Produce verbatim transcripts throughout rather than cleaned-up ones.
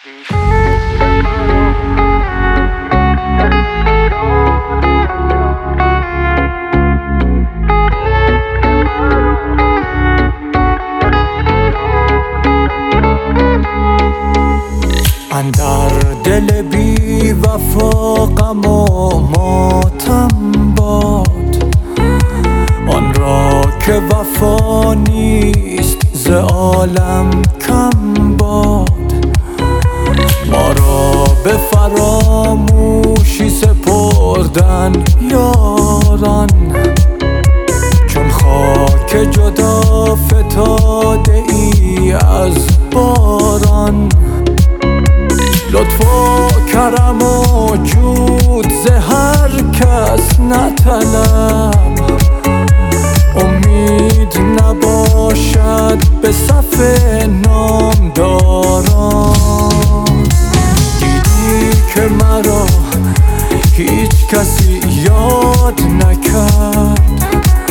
اندر دل بی وفا غم و ماتم باد، آن را که وفا نیست ز عالم کم باد. ما را به فراموشی سپردن یاران، چون خاک جدا فتاده ای از باران. لطف و کرم و جود ز هر کس نطلب، امید نباشد به صف نامداران. دیدی که مرا هیچ کسی یاد نکرد،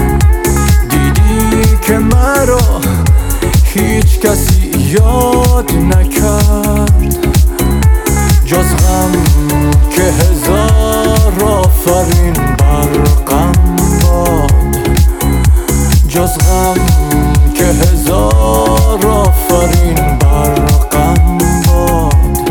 دیدی که مرا هیچ کسی یاد نکرد. جز غم که هزار آفرین بر غم باد، جز غم که هزار آفرین بر غم باد.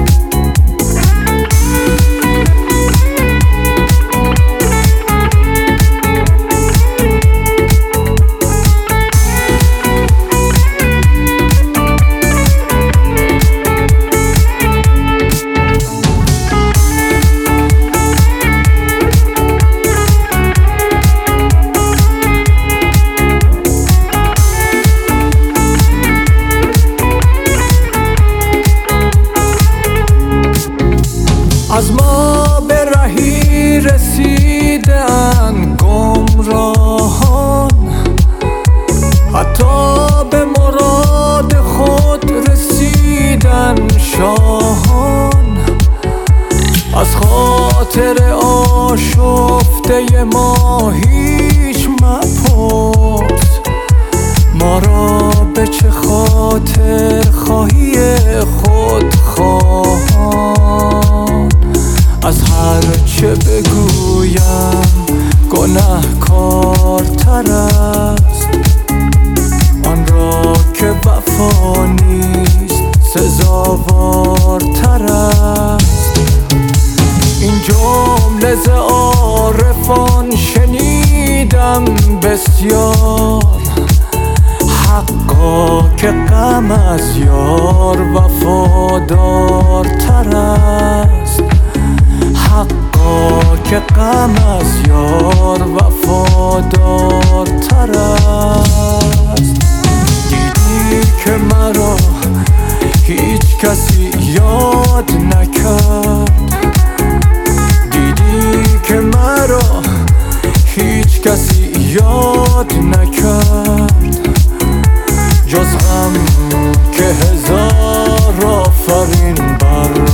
از ما به رهی رسیدن گمراهان، حتی به مراد خود رسیدن شاهان. از خاطر آشفته ما هیچ مپرس، ما را به چه خاطر خواهی خود خواهان. از هر چه بگویم گناهکارتر است، آن را که وفا نیست سزاوارتر است. این جمله ز عارفان شنیدم بسیار، حقا که غم از یار وفادارتر است. حقا که غم از یار وفادارتر است. دیدی که مرا هیچ کسی یاد نکرد، دیدی که مرا هیچ کسی یاد نکرد. جز غم که هزار آفرین بر